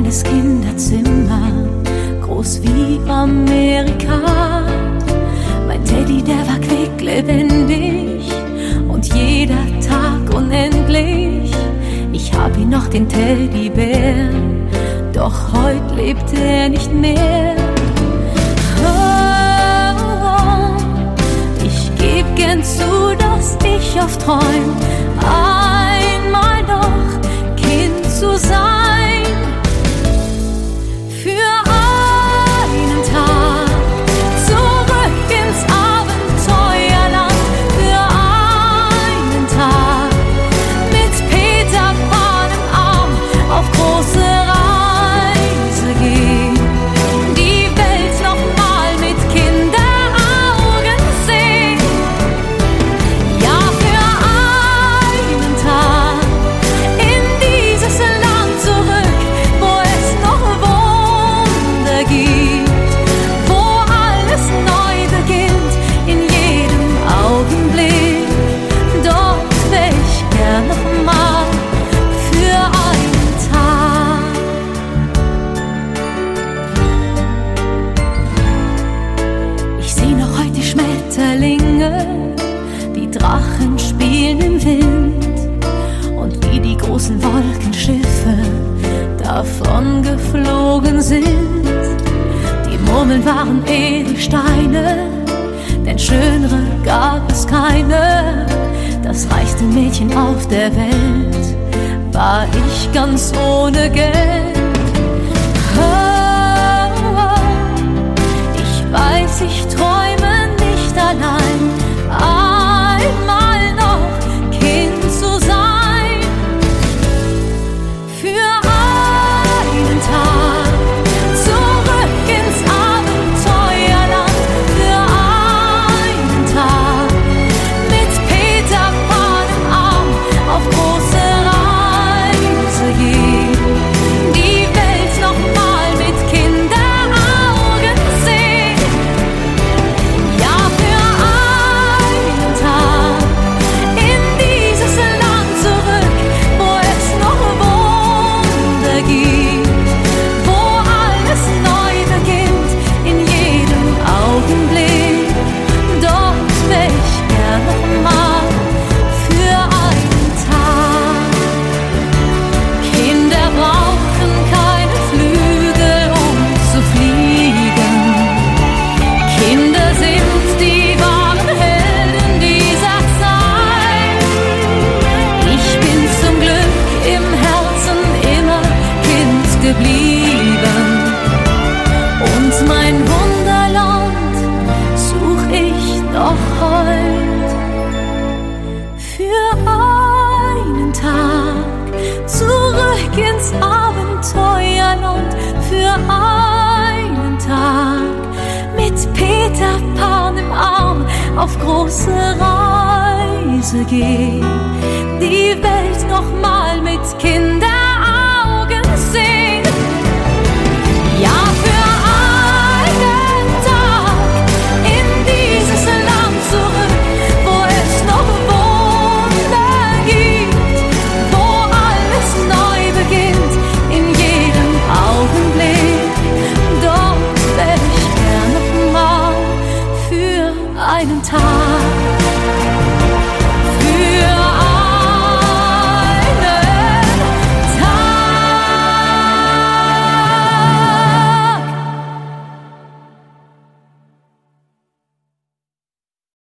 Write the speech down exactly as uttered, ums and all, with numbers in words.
kleines Kinderzimmer, groß wie Amerika. Mein Teddy, der war quicklebendig und jeder Tag unendlich. Ich hab ihn noch, den Teddybär, doch heut lebt er nicht mehr. Oh, ich geb gern zu, dass ich oft träum, einmal noch Kind zu sein. Für einen Tag zurück ins Abenteuerland, für einen Tag mit Peter Pan im Arm auf große Reise gehen, die Welt noch mal mit Kinderaugen sehen. Ja, für einen Tag in dieses Land zurück, wo es noch Wunder gibt, wo alles neu beginnt, in jedem Augenblick. Dort wär ich gern noch mal für einen Tag. Ich seh noch heute Schmetterlinge, die Drachen spielen im Wind und wie die großen Wolkenschiffe davon geflogen sind. Die Murmeln waren Edelsteine, denn schönere gab es keine. Das reichste Mädchen auf der Welt war ich ganz ohne Geld. Oh, oh, ich weiß, ich träume nicht allein, einmal noch Kind zu sein. Für einen Tag zurück ins Abenteuerland, für einen Tag mit Peter Pan im Arm auf große Reise gehen, die Welt noch mal mit Kinderaugen sehen. Ja, für einen Tag in dieses Land zurück, wo es noch Wunder gibt, wo alles neu beginnt, in jedem Augenblick. Dort wär ich gern noch mal für einen Tag. Kinder brauchen keine Flügel, um zu fliegen. Kinder sind die wahren Helden dieser Zeit. Ich bin zum Glück im Herzen immer Kind geblieben. Und mein Wunderland such ich noch heut. Für einen Tag zurück ins Abenteuerland, für einen Tag mit Peter Pan im Arm auf große Reise gehen, die Welt noch mal mit Kindern